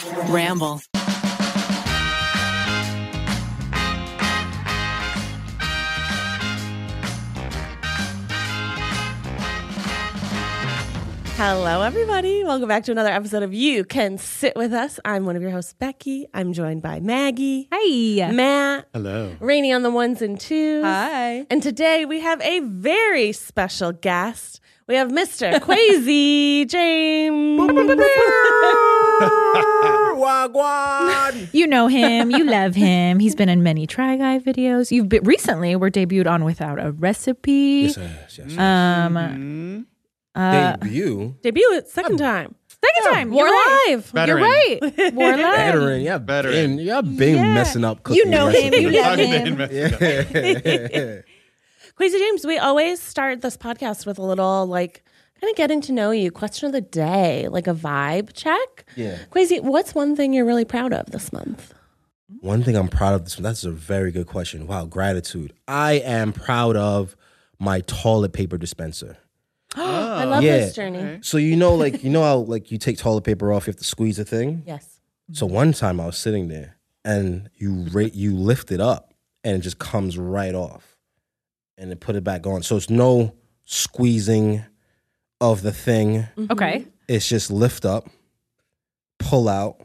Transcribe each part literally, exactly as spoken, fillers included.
Ramble. Hello, everybody. Welcome back to another episode of You Can Sit With Us. I'm one of your hosts, Becky. I'm joined by Maggie. Hi. Matt. Hello. Rainey on the ones and twos. Hi. And today we have a very special guest. We have Mister Quasi James. Wagwan. You know him. You love him. He's been in many Try Guy videos. You've been, recently were debuted on Without a Recipe. Yes, yes, yes. Um, Mm-hmm. uh, Debut. Debut it second time. second time. We're You're right. live. Veteran. You're right. We're live. Veteran. Yeah, Veteran. Been, yeah, been Yeah. messing up cooking You know him. You recipes. love him. Yeah. Quasi James, we always start this podcast with a little, like, kind of getting to know you. Question of the day, like a vibe check. Yeah. Quasi, what's one thing you're really proud of this month? One thing I'm proud of this. That's a very good question. Wow, gratitude. I am proud of my toilet paper dispenser. I love Yeah. this journey. So you know, like you know how like you take toilet paper off, you have to squeeze the thing. Yes. So one time I was sitting there, and you ra- you lift it up, and it just comes right off, and then put it back on. So it's no squeezing of the thing. Okay. It's just lift up, pull out,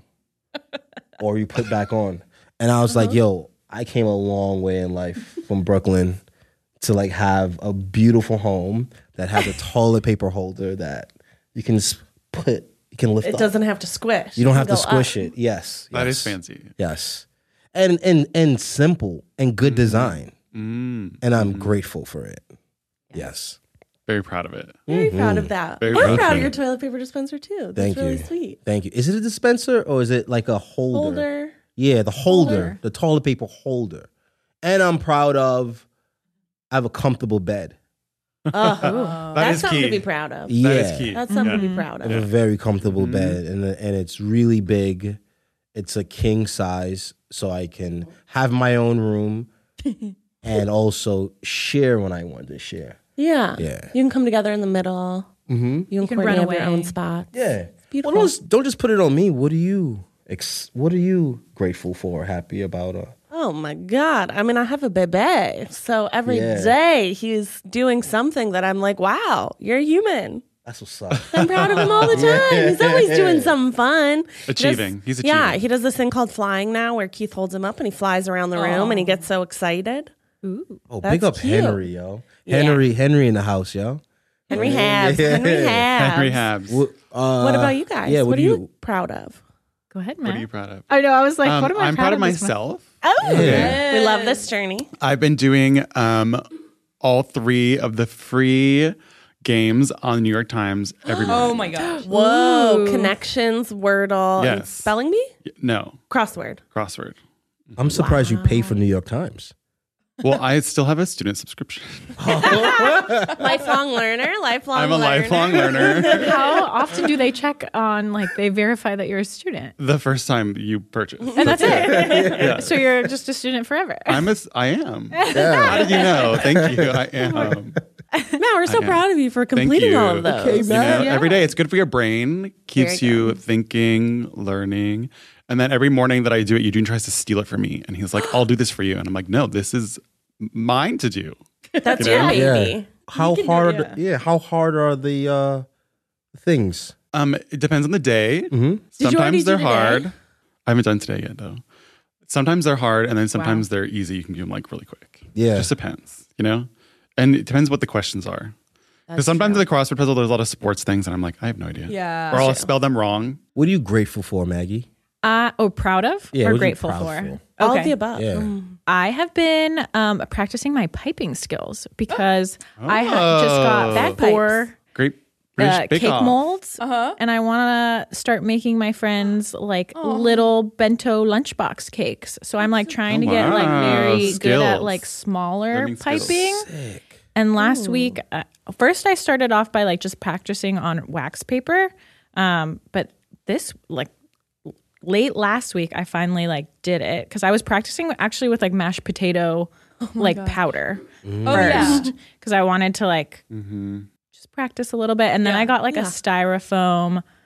or you put back on. And I was like, yo, I came a long way in life from Brooklyn to like have a beautiful home that has a toilet paper holder that you can just put, you can lift It up. doesn't have to squish. You don't It have can to go squish up. it. Yes. That yes, is fancy. Yes. And and and simple and good design. Mm. And I'm grateful for it. Yes. Very proud of it. Very proud of that. Very We're proud. proud of you. your toilet paper dispenser too. That's Thank really you. sweet. Thank you. Is it a dispenser or is it like a holder? Holder. Yeah, the holder, Holder. the toilet paper holder. And I'm proud of, I have a comfortable bed. Oh, That that's is something key. to be proud of. Yeah. That is key. That's something to Yeah. be proud I have of. a very comfortable Mhm. bed, and and it's really big. It's a king size, so I can have my own room and also share when I want to share. Yeah. Yeah. You can come together in the middle. Mm-hmm. You and can Courtney run have your away. own spots. Yeah. Beautiful. Well, don't, don't just put it on me. What are you? Ex- what are you grateful for? Happy about? Uh, Oh my God. I mean, I have a bebe. So every Yeah. day he's doing something that I'm like, wow, you're human. that's what's up. I'm proud of him all the time. He's always doing something fun. He does- Achieving. He's Yeah, achieving. he does this thing called flying now where Keith holds him up and he flies around the room and he gets so excited. Oh, That's big up cute. Henry, yo. Yeah. Henry, Henry in the house, yo. Henry Habs. Yeah. Henry Habs. Henry Habs. Wh- uh, What about you guys? Yeah, what, what, are do you, you? proud of? Go ahead, What man. are you proud of? I know. I was like, Um, what am I I'm proud, proud of this month? myself. Oh, Yeah. We love this journey. I've been doing um, all three of the free games on the New York Times every morning. Oh my gosh. Whoa. Ooh. Connections, Wordle, and Yes. spelling bee? No, Crossword. crossword. I'm surprised you pay for New York Times. Well, I still have a student subscription. Lifelong learner, lifelong I'm a learner. lifelong learner. How often do they check on, like, they verify that you're a student? The first time you purchase. And that's it. So you're just a student forever. I'm a, I am. Yeah. How did you know? Thank you. I am. Matt, we're so I am. proud of you for Thank completing you. all of those. Okay, You know, Matt. Yeah. every day it's good for your brain, keeps Very you good. thinking, learning. And then every morning that I do it, Eugene tries to steal it from me. And he's like, I'll do this for you. And I'm like, no, this is mine to do. That's You know? your baby. Yeah. How hard? Yeah. How hard are the uh, things? Um, it depends on the day. Mm-hmm. you already Sometimes do they're today? hard. I haven't done today yet, though. Sometimes they're hard, and then sometimes they're easy. You can do them like really quick. Yeah. It just depends, you know? And it depends what the questions are. Because sometimes in the crossword puzzle, there's a lot of sports things, and I'm like, I have no idea. Yeah. Or I'll spell them wrong. What are you grateful for, Maggie? Uh, oh, proud of Yeah, or what are you grateful proud for? for? All Okay. of the above. Yeah. Mm. I have been um, practicing my piping skills because I ha- just got Bagpipes. four Great British uh, Bake cake Off. molds, and I want to start making my friends like little bento lunchbox cakes. So I'm like trying Oh, to get like wow. very good at Skills. like smaller Learning skills. piping. Sick. And last week, uh, first I started off by like just practicing on wax paper, um, but this like late last week I finally like did it because I was practicing actually with like mashed potato like powder first because I wanted to like Mm-hmm. just practice a little bit, and then I got like Yeah. a styrofoam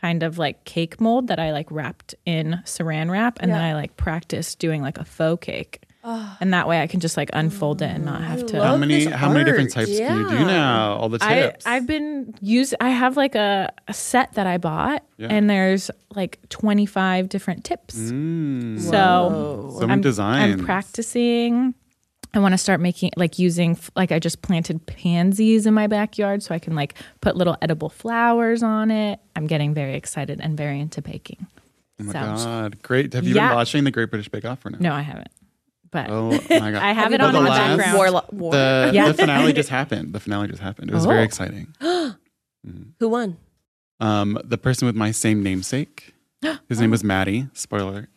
kind of like cake mold that I like wrapped in saran wrap, and Yeah. then I like practiced doing like a faux cake. And that way I can just like unfold it and not have to. How love many this how many different art. types can you do Yeah. now? All the I, tips. I've been using, I have like a, a set that I bought, Yeah. and there's like twenty-five different tips. Mm. So So many I'm, designs. I'm practicing. I want to start making, like using, like I just planted pansies in my backyard so I can like put little edible flowers on it. I'm getting very excited and very into baking. Oh my So- god, great! Have you Yeah. been watching the Great British Bake Off or no? No, I haven't. But Oh my god, I have it Oh, on the in the last- background. War, war. The, Yeah. the finale just happened. The finale just happened. It was very Oh. exciting. Who won? Um, the person with my same namesake. His name was Maddie. Spoiler.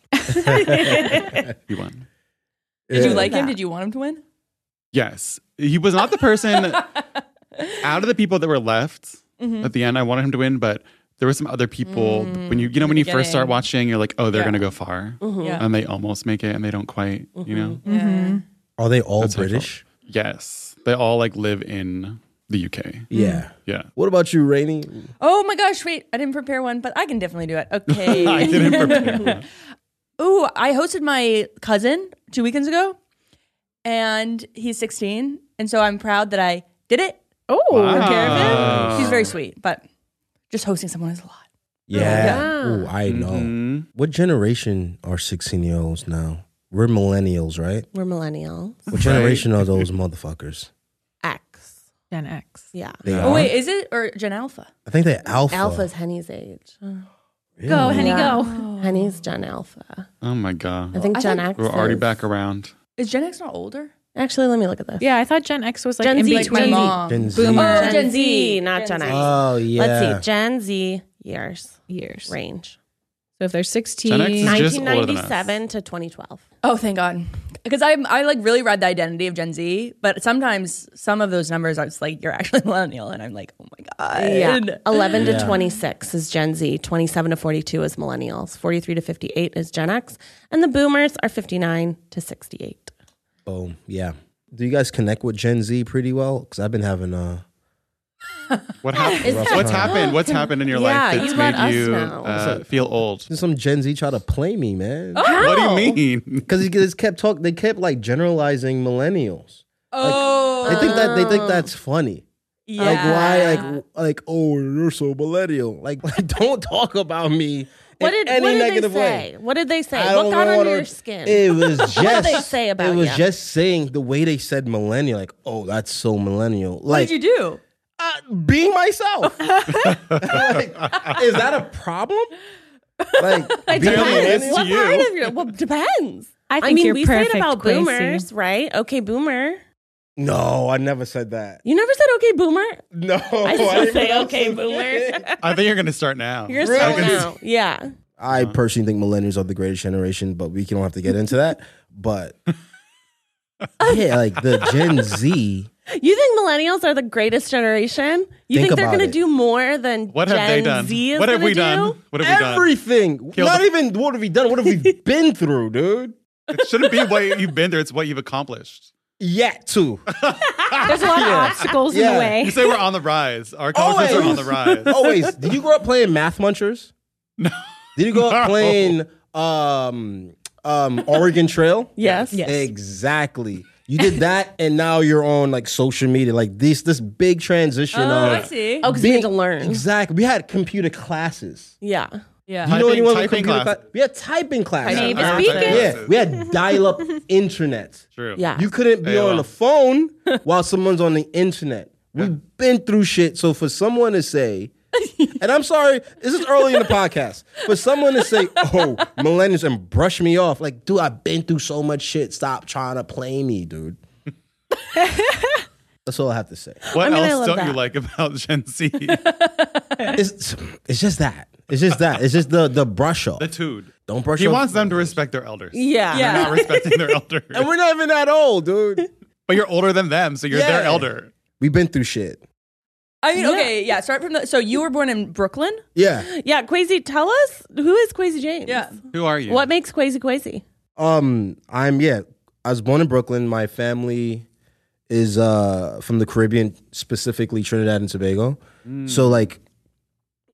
He won. Did you Yeah. like him? Did you want him to win? Yes, he was not the person out of the people that were left Mm-hmm. at the end. I wanted him to win, but there were some other people. when you you know when you first start beginning. watching, you're like, oh, they're Yeah. gonna go far, Yeah. and they almost make it, and they don't quite. You know. Yeah. Are they all That's how I British? Yes, they all like live in the U K. Yeah. Yeah. What about you, Rainey? Oh my gosh, wait, I didn't prepare one, but I can definitely do it. Okay. I didn't prepare. one. Ooh, I hosted my cousin two weekends ago, and he's sixteen, and so I'm proud that I did it. oh, Took care Wow. of him. He's very sweet, but just hosting someone is a lot. Yeah. Yeah. Ooh, I know. Mhm. What generation are sixteen year olds now? We're millennials, right? We're millennials. What generation are those motherfuckers? X. Gen X. Yeah. They Oh are? wait, is it or Gen Alpha? I think they're alpha. Alpha's Henny's age. Really? Go, Henny, Yeah. go. Henny's Gen Alpha. Oh my I god, think I Gen thought- X. we're already is- back around. Is Gen X not older? Actually, let me look at this. Yeah, I thought Gen X was like Gen in Z, Like my between. mom. Gen Z. Boomer. Oh, Gen, Gen Z, Z. not Gen Gen Z. X. Oh, yeah. Let's see. Gen Z years years. range. So if they're sixteen, Gen X is just older than us. nineteen ninety-seven to twenty twelve. Oh, thank God. Because I I like really read the identity of Gen Z, but sometimes some of those numbers are just like you're actually millennial, and I'm like, oh my God. Yeah. eleven Yeah. to twenty-six is Gen Z. twenty-seven to forty-two is millennials. forty-three to fifty-eight is Gen X. And the boomers are fifty-nine to sixty-eight. Boom. Yeah. Do you guys connect with Gen Z pretty well? Because I've been having uh What happened? Rough What's time. happened? What's happened in your Yeah, life that's you let made us you know. uh, feel old? some Gen Z try to play me, man. What do you mean? Because he just kept talk. They kept like generalizing millennials. Oh. They think that they think that's funny. yeah. Like why? Like like oh, you're so millennial. Like, like don't talk about me. What in did, any what did they negative say? way. What did they say? I What don't got know under what your it- skin? It was just. What did they say about It was you? just saying the way they said millennial. Like, oh, that's so millennial. What Like, did you do? uh, being myself. Like, is that a problem? Like, being Apparently it is millennial? to What you. part of your? Well, depends. I I think mean, you're we say it perfect, about Quasi. boomers, right? Okay, boomer. No, I never said that. You never said okay, boomer. No, I still didn't say pronounce okay, it. boomer. I think you're going to start now. You're Really? starting now. Yeah. I personally think millennials are the greatest generation, but we don't have to get into that. But yeah, like the Gen Z. You think millennials are the greatest generation? You Think think, they're about going it. to do more than What Gen have they done? Z is What have gonna we do? done? What have we done? Everything. Kill Not the- even what have we done? What have we been through, dude? It shouldn't be what you've been through. It's what you've accomplished. Yet too. There's a lot of obstacles in Yeah. the way. You say we're on the rise. Our accomplishments are on the rise. Always. Did you grow up playing Math Munchers? No. Did you grow up No. playing um um Oregon Trail? Yes. Yes. Exactly. You did that, and now you're on like social media, like this this big transition Oh, of I see. Oh, because we had to learn. Exactly. We had computer classes. Yeah. Yeah. Do you know Typing- anyone with typing computer class. class? We had typing classes. Maybe I remember speaking. typing Yeah, classes. we had dial-up internet. True. Yeah. You couldn't be A O L. on the phone while someone's on the internet. We've been through shit. So for someone to say, and I'm sorry, this is early in the podcast, for someone to say, oh, millennials and brush me off, like, dude, I've been through so much shit. Stop trying to play me, dude. That's all I have to say. What I mean, I else love don't you that. like about Gen Z? It's, it's just that. It's just that. It's just the the brush off. The tude. Don't brush He off. wants them to respect their elders. Yeah. Yeah. They're not respecting their elders. And we're not even that old, dude. But you're older than them, so you're their Yeah. elder. We've been through shit. I mean, Yeah. okay, yeah. Start from the. So you were born in Brooklyn. Yeah. Yeah. Quasi, tell us, who is Quasi James? Yeah. Who are you? What makes Quasi Quasi? Um, I'm yeah. I was born in Brooklyn. My family is uh from the Caribbean, specifically Trinidad and Tobago. So like,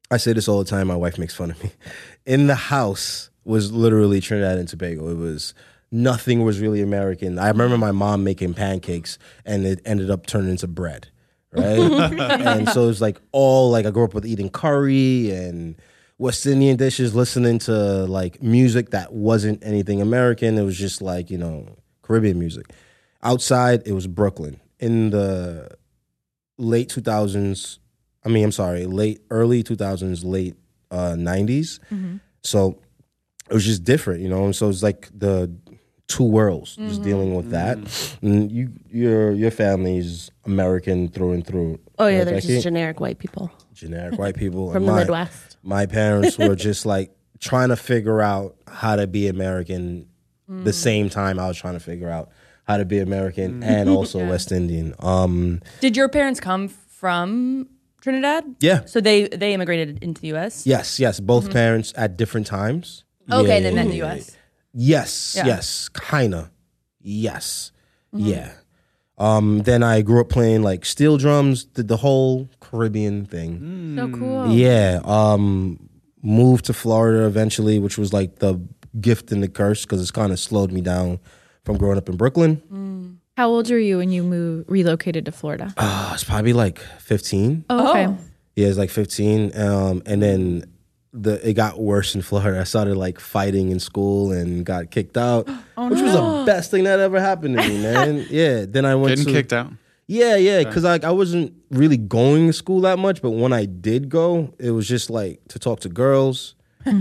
I say this all the time. My wife makes fun of me. In the house was literally Trinidad and Tobago. It was nothing was really American. I remember my mom making pancakes, and it ended up turning into bread, right? And so it was like all like I grew up with eating curry and West Indian dishes, listening to like music that wasn't anything American. It was just like, you know, Caribbean music. Outside, it was Brooklyn. In the late two thousands, I mean, I'm sorry, late, early two thousands, late uh, nineties. Mm-hmm. So it was just different, you know? And so it's like the two worlds, mm-hmm. just dealing with that. Mm-hmm. And you, your your family's American through and through. Oh, yeah, right, they're Becky? just generic white people. Generic white people. From And the my, Midwest. My parents were just like trying to figure out how to be American mm. the same time I was trying to figure out how to be American mm. and also yeah. West Indian. Um, Did your parents come from Trinidad? Yeah. So they they immigrated into the U S? Yes, yes. Both mm-hmm. parents at different times. Okay, yeah, and then yeah, in the yeah, U S? Yeah. Yes, Yeah. yes. Kinda. Yes. Mm-hmm. Yeah. Um, then I grew up playing like steel drums, did the whole Caribbean thing. Mm. So cool. Yeah. Um, moved to Florida eventually, which was like the gift and the curse because it's kind of slowed me down from growing up in Brooklyn. Mm. How old were you when you moved, relocated to Florida? Uh, it's probably like fifteen. Oh, okay. Oh. Yeah, it's like fifteen. Um, and then the it got worse in Florida. I started like fighting in school and got kicked out, oh, which no. was the best thing that ever happened to me, man. Yeah. Then I went Getting to, kicked out. Yeah, yeah, because like I wasn't really going to school that much, but when I did go, it was just like to talk to girls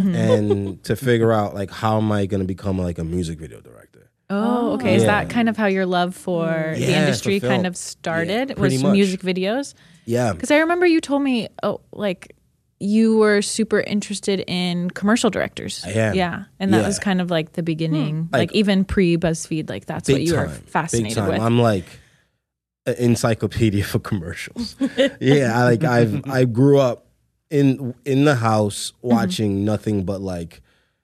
and to figure out like how am I going to become like a music video director. Oh, okay. Is Yeah. that kind of how your love for Yeah, the industry for kind film. of started? Yeah, was pretty much. music videos? Yeah. Because I remember you told me, oh, like you were super interested in commercial directors. I am. Yeah, and that Yeah. was kind of like the beginning, Like, like, even pre BuzzFeed. Like that's Big what you time. were fascinated Big time. with. I'm like an encyclopedia for commercials. Yeah, I like I've I grew up in in the house watching mm-hmm. nothing but like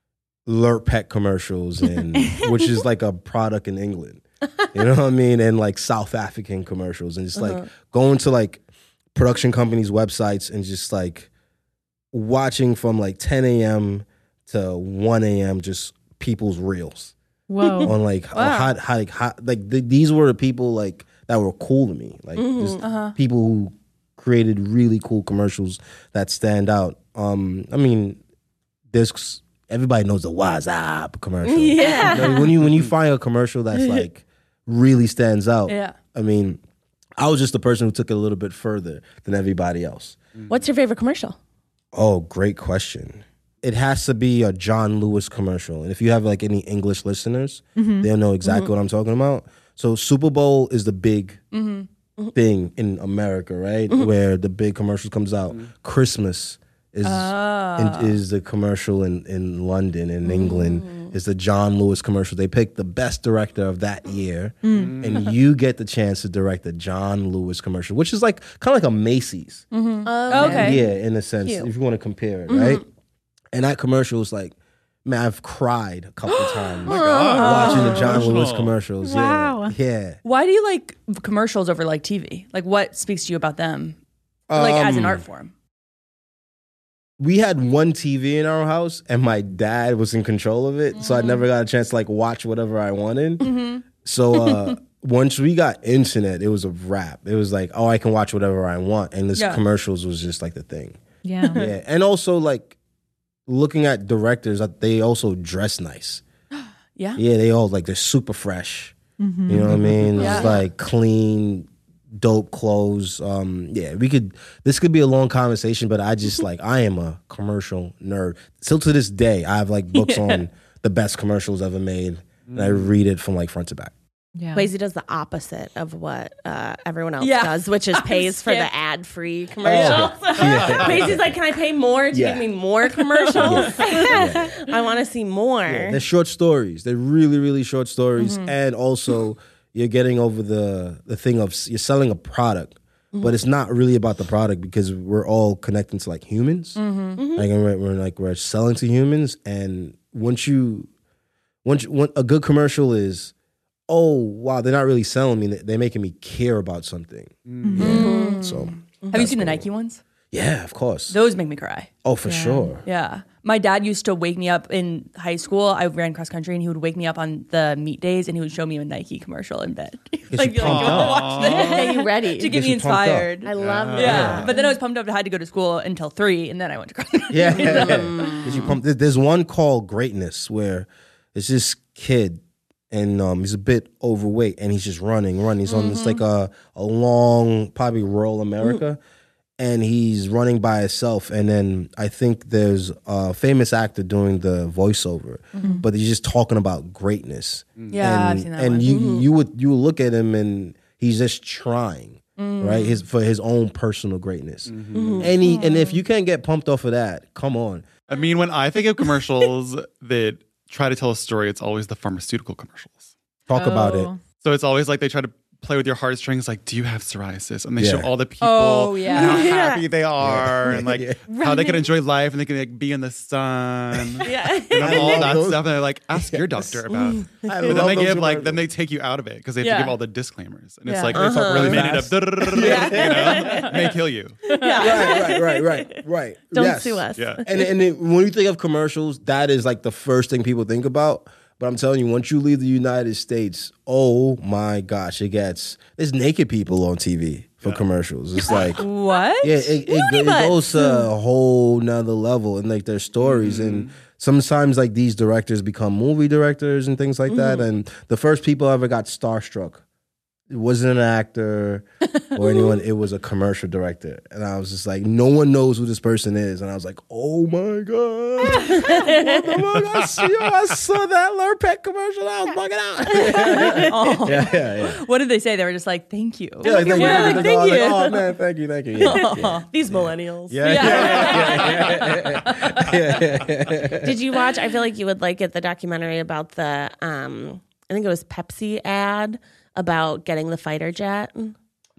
Lurpak commercials and which is like a product in England. You know what I mean? And like South African commercials and just uh-huh. like going to like production companies' websites and just like watching from like ten a.m. to one a.m. just people's reels. Whoa. On like Wow. how, how, like how, like th- these were the people like that were cool to me. Like Mm-hmm. just Uh-huh. people who created really cool commercials that stand out. Um, I mean, there's everybody knows the WhatsApp commercial. Yeah. You know, when you when you find a commercial that's like really stands out. Yeah. I mean, I was just the person who took it a little bit further than everybody else. What's your favorite commercial? Oh, great question. It has to be a John Lewis commercial. And if you have like any English listeners, Mm-hmm. they'll know exactly Mm-hmm. what I'm talking about. So Super Bowl is the big Mm-hmm. thing in America, right? Mm-hmm. Where the big commercial comes out. Christmas is Ah. in, is the commercial in, in London, in Mm-hmm. England. Is the John Lewis commercial. They pick the best director of that year, Mm. and you get the chance to direct the John Lewis commercial, which is like kind of like a Macy's. Okay. Yeah, in a sense, Cute. if you want to compare it, Mm-hmm. right? And that commercial was like, man, I've cried a couple times God. watching the John Emotional. Lewis commercials. Wow. Yeah, yeah. Why do you like commercials over like T V? Like what speaks to you about them? Like as an Um, art form? We had one T V in our house, and my dad was in control of it, so I never got a chance to like watch whatever I wanted. So uh, once we got internet, it was a wrap. It was like, oh, I can watch whatever I want, and this Yeah. commercials was just like the thing. Yeah. Yeah, and also like looking at directors, uh, they also dress nice. Yeah. Yeah, they all like they're super fresh. You know what I mean? Yeah. It's like clean, dope clothes. Um, yeah, we could. This could be a long conversation, but I just like I am a commercial nerd. Still to this day, I have like books on the best commercials ever made, and I read it from like front to back. Yeah. Quasi does the opposite of what uh, everyone else Yeah. does, which is pays for skip. the ad-free commercials. Yeah. Quasi's like, can I pay more to Yeah. give me more commercials? Yeah. I want to see more. Yeah, they're short stories. They're really, really short stories, and also you're getting over the the thing of s- you're selling a product, but it's not really about the product because we're all connecting to like humans. Like we're, we're like we're selling to humans, and once you, once you, when, a good commercial is, oh wow, they're not really selling me. They're making me care about something. Yeah. So Have you seen the Nike ones? Yeah, of course. Those make me cry. Oh, for sure. Yeah. My dad used to wake me up in high school. I ran cross country and he would wake me up on the meet days and he would show me a Nike commercial in bed. like, you like, pumped you wanna up. watch this? Get you ready. To get Gets me you pumped up. inspired. I love that. Yeah. But then I was pumped up. I had to go to school until three and then I went to cross country. Yeah, yeah, yeah. 'Cause you pump- there- There's one called Greatness where it's this kid and um, he's a bit overweight and he's just running, running. He's on this like a, a long, probably rural America, and he's running by himself. And then I think there's a famous actor doing the voiceover, but he's just talking about greatness. Yeah, and, I've seen that and one. you you would you would look at him and he's just trying. Right, his for his own personal greatness, and he and if you can't get pumped off of that, come on. I mean, when I think of commercials that try to tell a story, it's always the pharmaceutical commercials. Talk about it. Oh. So it's always like they try to play with your heartstrings, like, do you have psoriasis? And they Yeah. show all the people Oh, yeah. and how Yeah. happy they are and like Yeah. how they can enjoy life and they can like be in the sun. Yeah. And I all love that those. stuff. And they're like, ask your doctor about. I But then love they those give like, commercials. then they take you out of it because they have Yeah. to give all the disclaimers. And it's Yeah. like, Uh-huh. really Really made it fast. up, you know, may kill you. right, right, right, right, right. Don't Yes. sue us. Yeah. And and it, when you think of commercials, that is like the first thing people think about. But I'm telling you, once you leave the United States, oh my gosh, it gets there's naked people on T V for commercials. It's like What? yeah, it, it, it goes to a whole nother level, and like their stories, and sometimes like these directors become movie directors and things like that. And the first people I ever got starstruck, it wasn't an actor or anyone; it was a commercial director, and I was just like, no one knows who this person is, and I was like, oh my god, what the fuck? I, see, I saw that Lurpec commercial, I was bugging out. Oh. yeah, yeah, yeah. What did they say? They were just like, thank you. Yeah, like, thank Yeah, you. like, I thank was like, you. oh man, thank you, thank you. Yeah, yeah. These millennials. Yeah, yeah, yeah, yeah, yeah. Did you watch? I feel like you would like it. The documentary about the, um, I think it was Pepsi ad about getting the fighter jet, Oh,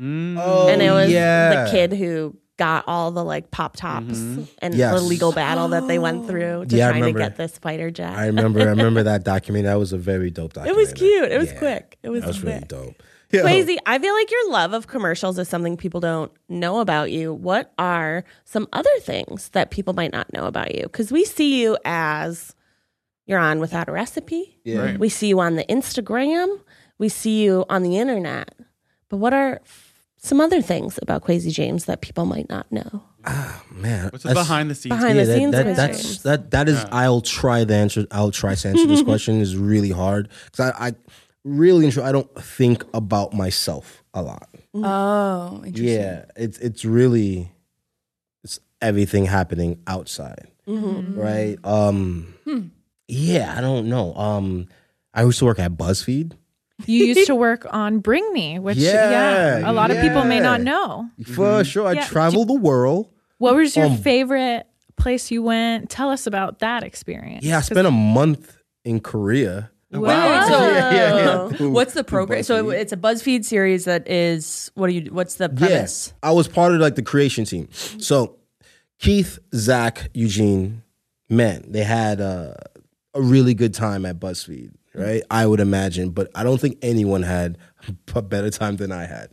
and it was yeah. the kid who got all the like pop tops and Yes. the legal battle that they went through to Yeah, I try to remember. get this fighter jet. I remember, I remember that documentary. That was a very dope it documentary. was cute. It was Yeah. quick. It was, That was really quick. dope. Yeah. Swayze, I feel like your love of commercials is something people don't know about you. What are some other things that people might not know about you? Because we see you as you're on Without a Recipe. Yeah. Right. We see you on the Instagram. We see you on the internet. But what are f- some other things about Quasi James that people might not know? Man, What's the behind the scenes? Behind yeah, the that, scenes that, Quasi that's James. that that is. I'll try the answer. I'll try to answer this question. Is really hard because I, I really enjoy. I don't think about myself a lot. Oh, interesting. Yeah, it's it's really it's everything happening outside, right? Um, yeah, I don't know. Um, I used to work at BuzzFeed. You used to work on Bring Me, which Yeah, yeah, a lot of people may yeah. not know. For sure, I Yeah. traveled the world. What was your Um, favorite place you went? Tell us about that experience. Yeah, I spent a month in Korea. Wait, Wow. so Yeah, yeah, yeah. Through- what's the through program? So BuzzFeed. it's a BuzzFeed series that is what do you? What's the premise? Yeah, I was part of like the creation team. So Keith, Zach, Eugene, man, they had uh, a really good time at BuzzFeed, right? I would imagine, but I don't think anyone had a better time than I had.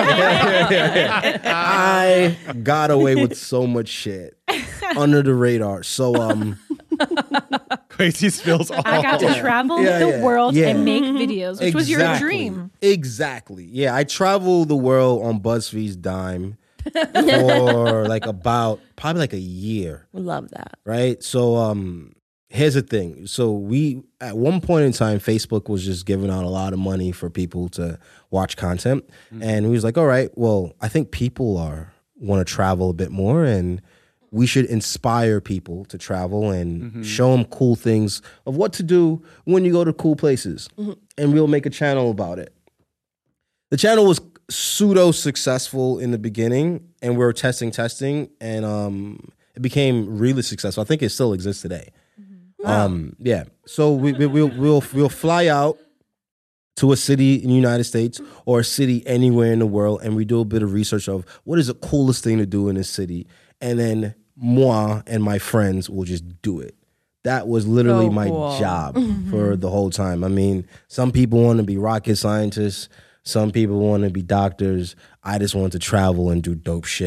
I got away with so much shit under the radar. So um, Crazy spills all. I got to travel Yeah, the yeah, world yeah. and make videos, which was your Exactly. dream. Exactly. Yeah, I traveled the world on BuzzFeed's dime for like about probably like a year. Love that. Right? So um here's the thing. So we at one point in time Facebook was just giving out a lot of money for people to watch content. And we was like, all right, well, I think people are want to travel a bit more and we should inspire people to travel and show them cool things of what to do when you go to cool places. And we'll make a channel about it. The channel was pseudo successful in the beginning and we were testing, testing, and um, it became really successful. I think it still exists today. Um, yeah. So we, we, we'll, we'll, we'll fly out to a city in the United States or a city anywhere in the world and we do a bit of research of what is the coolest thing to do in this city. And then moi and my friends will just do it. That was literally So my cool. job for the whole time. I mean, some people want to be rocket scientists. Some people want to be doctors. I just want to travel and do dope shit.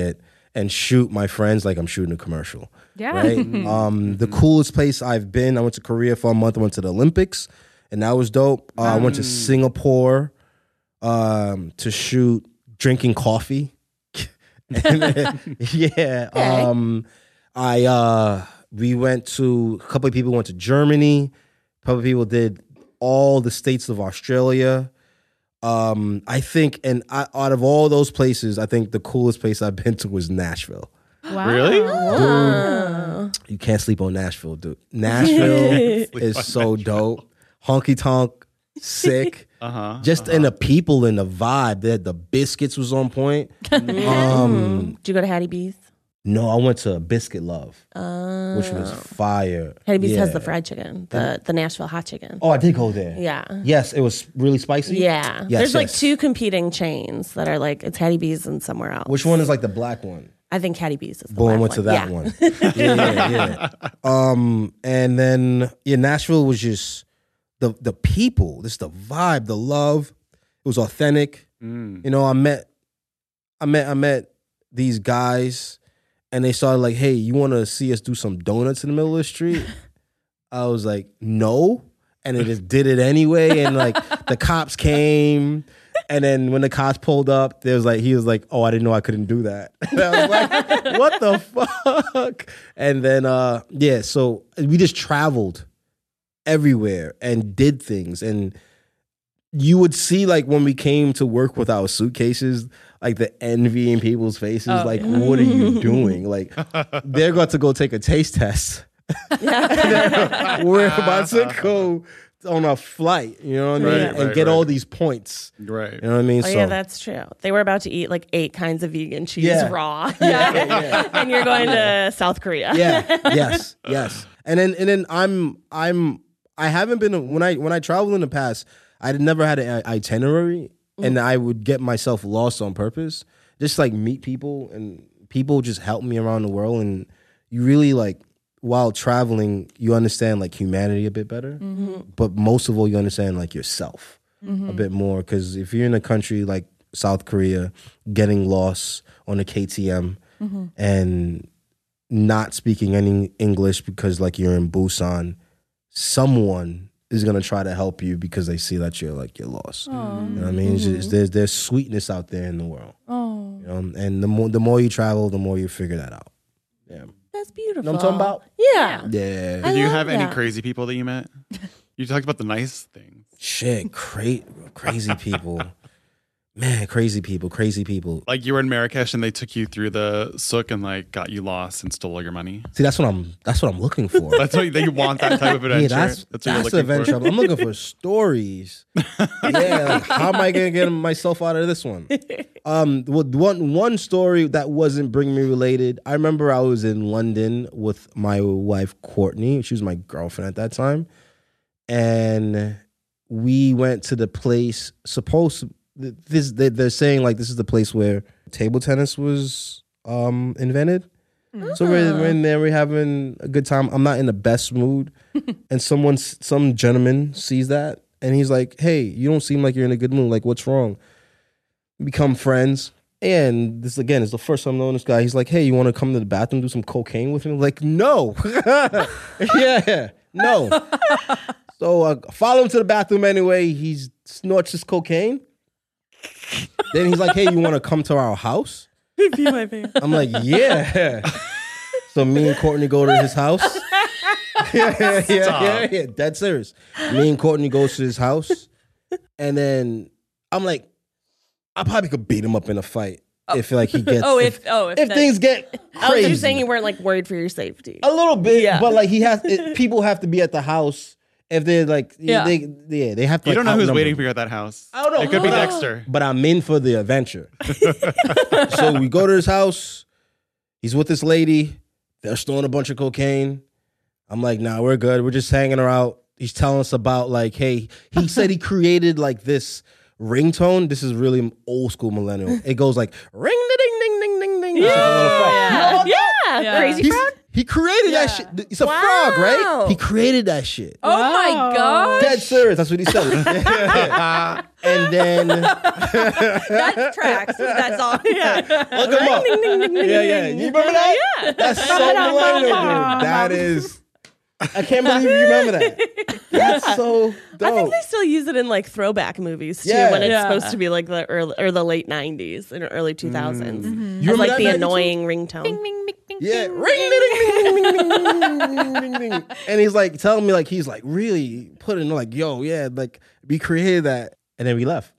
and shoot my friends like I'm shooting a commercial. Yeah. Right. um, the coolest place I've been. I went to Korea for a month. I went to the Olympics, and that was dope. Uh, I went to Singapore um, to shoot drinking coffee. And then, yeah. Okay. Um, I uh, we went to a couple of people went to Germany. A couple of people did all the states of Australia. Um, I think, and I, out of all those places, I think the coolest place I've been to was Nashville. Wow. Really? Oh. You can't sleep on Nashville, dude. Nashville is so dope. Honky tonk, sick. Uh-huh. Just in the people and the vibe. The, the biscuits was on point. um, Did you go to Hattie B's? no, I went to Biscuit Love, Uh, which was fire. Hattie B's has Yeah. the fried chicken, the the Nashville hot chicken. Oh, I did go there. Yeah. Yes, it was really spicy. Yeah. Yes, There's like yes. two competing chains that are like, it's Hattie B's and somewhere else. Which one is like the black one? I think Hattie B's is the Boom, black went to that yeah. one. Yeah, yeah, yeah. Um, and then yeah, Nashville was just the the people, just the vibe, the love. It was authentic. Mm. You know, I met, I met, I met these guys, and they started like, "Hey, you want to see us do some donuts in the middle of the street?" I was like, "No," and they just did it anyway. And like the cops came. And then when the cops pulled up, there was like he was like, "Oh, I didn't know I couldn't do that." And I was like, "What the fuck?" And then uh, yeah, so we just traveled everywhere and did things, and you would see like when we came to work with our suitcases, like the envy in people's faces, Oh, like, yeah. "What are you doing?" Like they're going to go take a taste test. We're about to go on a flight, you know what I mean, Right, and right, get right. all these points. Right. You know what I mean? Oh, so yeah, that's true. They were about to eat like eight kinds of vegan cheese Yeah. raw. yeah, yeah, And you're going to South Korea. yeah, yes, yes. And then and then I'm I'm I haven't been when I when I traveled in the past, I never had an itinerary, and I would get myself lost on purpose, just like meet people, and people just help me around the world, and you really like. While traveling, you understand like humanity a bit better, but most of all, you understand like yourself a bit more. Because if you're in a country like South Korea, getting lost on a K T M and not speaking any English because like you're in Busan, someone is gonna try to help you because they see that you're like you're lost. You know what I mean? It's just, there's there's sweetness out there in the world. Oh. You know? And the more the more you travel, the more you figure that out. Yeah. That's beautiful. Know what I'm talking about? Yeah. Yeah. I Did you love have any that. crazy people that you met? You talked about the nice things. Shit, cra- crazy people. Man, crazy people, crazy people. Like you were in Marrakesh and they took you through the souk and like got you lost and stole all your money. See, that's what I'm that's what I'm looking for. That's what they want, that type of adventure. Yeah, that's what that's, you're the looking adventure. for. I'm looking for stories. Yeah, like, how am I gonna get myself out of this one? Um, well, one one story that wasn't Bring Me related. I remember I was in London with my wife Courtney. She was my girlfriend at that time, and we went to the place supposed to. This they, they're saying like this is the place where table tennis was um, invented. So we're, we're in there, we're having a good time. I'm not in the best mood, and someone, some gentleman, sees that, and he's like, "Hey, you don't seem like you're in a good mood. Like, what's wrong?" We become friends, and this again is the first time knowing this guy. He's like, "Hey, you want to come to the bathroom, do some cocaine with me?" I'm like, no, yeah, no. So I uh, follow him to the bathroom anyway. He snorts his cocaine. Then he's like, "Hey, you want to come to our house?" Be my fan. I'm like, "Yeah." So me and Courtney go to his house. yeah, yeah, yeah, yeah, yeah, dead serious. Me and Courtney goes to his house, and then I'm like, I probably could beat him up in a fight if like he gets. Oh, if oh if, if that- things get Oh, crazy. you're saying you weren't like worried for your safety. A little bit, Yeah. but like he has, it, people have to be at the house if they're like, Yeah. they, yeah, they have to. You like, don't know who's outnumber waiting him. for you at that house. I don't know. It could be But I- Dexter. But I'm in for the adventure. So we go to his house. He's with this lady. They're storing a bunch of cocaine. I'm like, nah, we're good. We're just hanging her out. He's telling us about like, hey, he said he created like this ringtone. This is really old school millennial. It goes like ring ding ding ding ding ding. It's like a little frog. You know Yeah. about that? Yeah. Yeah. Crazy He's- frog? He created that shit. It's a Wow. frog, right? He created that shit. Oh my god, Dead serious. That's what he said. And then that tracks. That's all. Yeah. look him up. Yeah, yeah. You remember that? Yeah. That's so millennial, dude. That is. I can't believe you remember that. That's so dope. I think they still use it in like throwback movies too, Yeah. when it's Yeah. supposed to be like the early or the late nineties and early two thousands. You It's remember like that the back annoying ringtone. Bing, bing, bing, bing, Yeah. bing. Ring, ding, ding, ding, ding, ding, ding, ding, ding, ding. And he's like telling me like he's like really putting like, yo, yeah, like we created that. And then we left.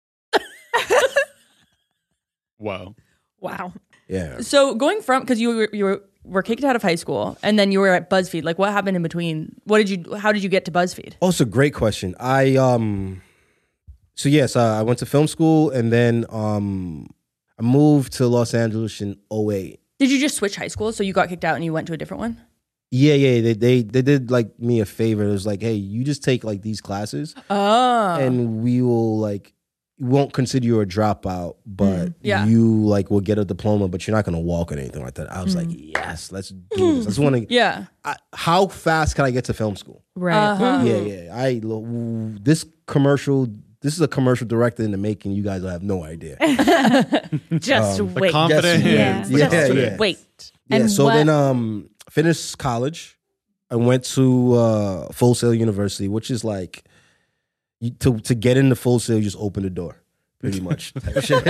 Wow. Wow. Yeah. So going from because you were you were were kicked out of high school and then you were at BuzzFeed. Like, what happened in between? What did you? How did you get to BuzzFeed? Oh, it's a great question. I um so yes, uh, I went to film school and then um I moved to Los Angeles in oh eight. Did you just switch high school? So you got kicked out and you went to a different one? Yeah, yeah. They they they did like me a favor. It was like, hey, you just take like these classes Oh, and we will like we won't consider you a dropout, but yeah. you like will get a diploma, but you're not gonna walk or anything like that. I was like, yes, let's do this. I just want to. yeah. I, how fast can I get to film school? Right. Uh-huh. Yeah, yeah. I lo- this commercial. This is a commercial director in the making. You guys will have no idea. Just The wait. confidence. Yeah. Yeah, Just yeah. wait. Yeah. And So what- then, um, finished college. I went to uh, Full Sail University, which is like you, to to get into Full Sail, you just open the door, pretty much. Type shit.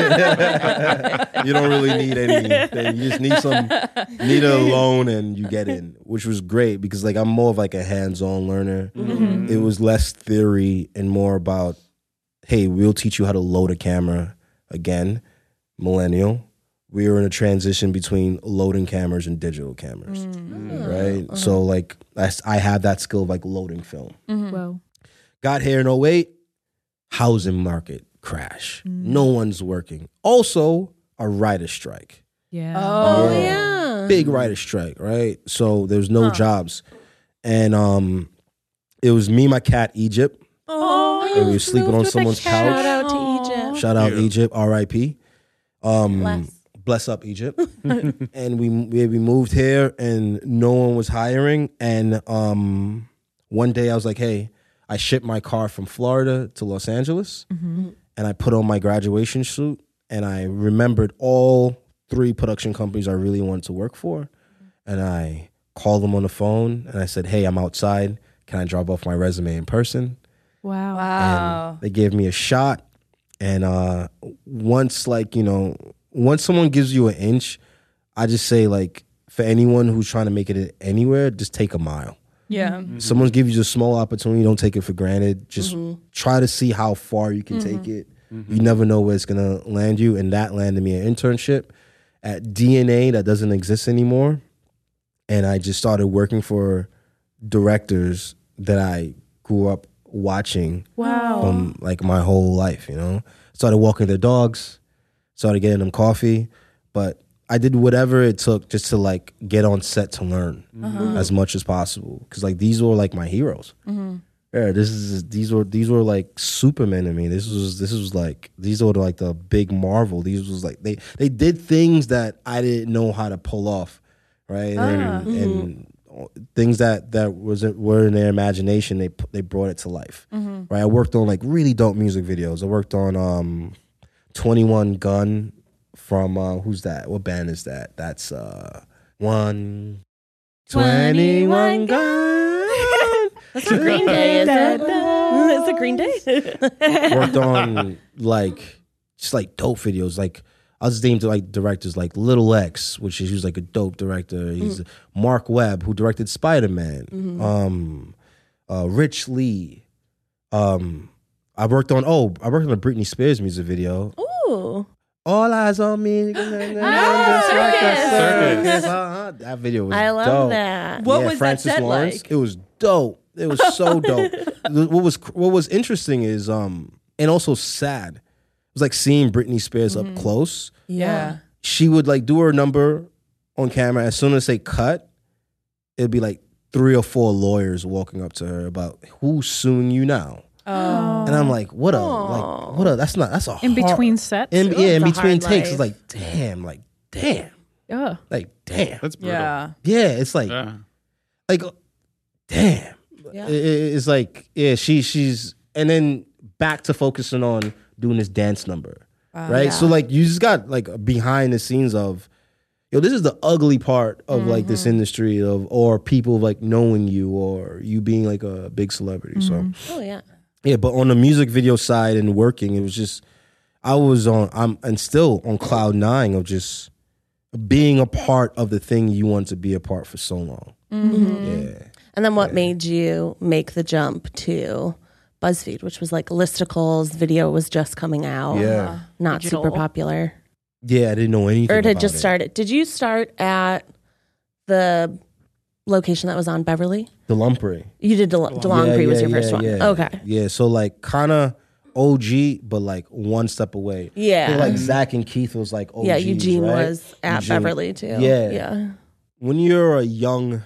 You don't really need anything. You just need some need a loan and you get in, which was great because like I'm more of like a hands-on learner. It was less theory and more about, hey, we'll teach you how to load a camera. Again, millennial. We were in a transition between loading cameras and digital cameras, right? So like I, s- I had that skill of like loading film. Whoa. Got here in oh eight, housing market crash. No one's working. Also, a writer strike. Yeah. Oh, Yeah. Yeah. Big writer strike, right? So there's no jobs. And um, it was me, my cat, Egypt. Oh, And we were sleeping on someone's couch. Shout out to Egypt. Shout out Yeah. Egypt, R I P. Um, Bless. bless up Egypt. And we, we we moved here, and no one was hiring. And um, one day I was like, "Hey, I shipped my car from Florida to Los Angeles, and I put on my graduation suit, and I remembered all three production companies I really wanted to work for, and I called them on the phone, and I said, "Hey, I'm outside. Can I drop off my resume in person?" Wow. Wow. And they gave me a shot. And uh, once, like, you know, once someone gives you an inch, I just say, like, for anyone who's trying to make it anywhere, just take a mile. Yeah. Someone's give you a small opportunity, don't take it for granted. Just try to see how far you can take it. You never know where it's going to land you. And that landed me an internship at D N A that doesn't exist anymore. And I just started working for directors that I grew up watching Wow. from like my whole life, you know. Started walking their dogs, started getting them coffee, but I did whatever it took just to like get on set to learn as much as possible. Cause like these were like my heroes. Yeah, this is these were these were like Superman to me. This was this was like these were like the big Marvel. These was like they they did things that I didn't know how to pull off, right? And, and things that that was were in their imagination, they they brought it to life, right? I worked on like really dope music videos. I worked on um, twenty-one Gun from uh, who's that? What band is that? That's uh, one twenty-one Gun. That's a Green Day, is it? It's a Green Day. Worked on like just like dope videos. Like I was named to like directors like Little X, which is who's like a dope director. He's Mark Webb, who directed Spider Man. Um, uh, Rich Lee. Um, I worked on oh, I worked on a Britney Spears music video. Ooh. All eyes on me. Circus. Uh-huh. That video was I love dope. that. What Yeah, was Francis that set Lawrence. like? It was dope. It was so dope. What was what was interesting is um and also sad. It was like seeing Britney Spears up close. Yeah. She would like do her number on camera. As soon as they cut, it'd be like three or four lawyers walking up to her about who's suing you now. Oh. And I'm like, what a like what a that's not that's a In hard- between sets. in, Ooh, yeah, in it's a between hard takes, life. it's like, damn, like, damn. Oh, Like, damn. That's brutal. Yeah. Yeah, it's like, Yeah. like, damn. Yeah. It- it- it's like, yeah, she she's, and then back to focusing on doing this dance number, right? Yeah. So like, you just got like behind the scenes of, yo, this is the ugly part of like this industry of, or people like knowing you or you being like a big celebrity. So Oh yeah. yeah, but on the music video side and working, it was just, I was on, I'm and still on cloud nine of just being a part of the thing you want to be a part for so long. Yeah. And then what made you make the jump to BuzzFeed, which was like listicles, video was just coming out. Yeah. Not Digital. super popular. Yeah, I didn't know anything Or it had about just it. started. Did you start at the location that was on Beverly? The Lamprey. You did Del- DeLongpre was your first one. Yeah. Okay. Yeah, so like kind of O G, but like one step away. Yeah. I think, like Zach and Keith was like O Gs, Yeah, Eugene right? was at Eugene. Beverly too. Yeah. Yeah. When you're a young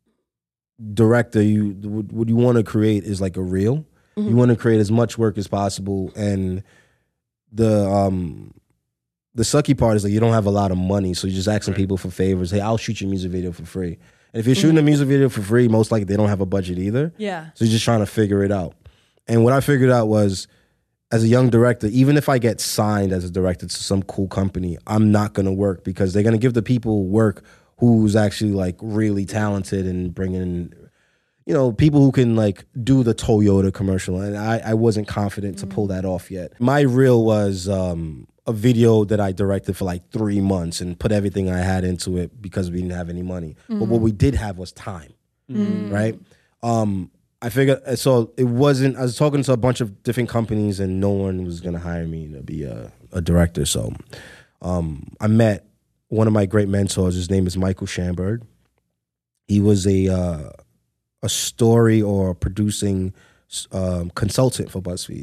director, you what, what you want to create is like a reel. You want to create as much work as possible, and the um the sucky part is that you don't have a lot of money, so you're just asking people for favors. Hey, I'll shoot your music video for free. And if you're shooting a music video for free, most likely they don't have a budget either. Yeah. So you're just trying to figure it out. And what I figured out was, as a young director, even if I get signed as a director to some cool company, I'm not going to work because they're going to give the people work who's actually like really talented and bringing in, you know, people who can like do the Toyota commercial. And I, I wasn't confident to pull that off yet. My reel was um, a video that I directed for like three months and put everything I had into it because we didn't have any money. But what we did have was time, right? Um, I figured, so it wasn't, I was talking to a bunch of different companies and no one was going to hire me to be a, a director. So um, I met one of my great mentors. His name is Michael Schamberg. He was a uh, a story or producing um, consultant for BuzzFeed.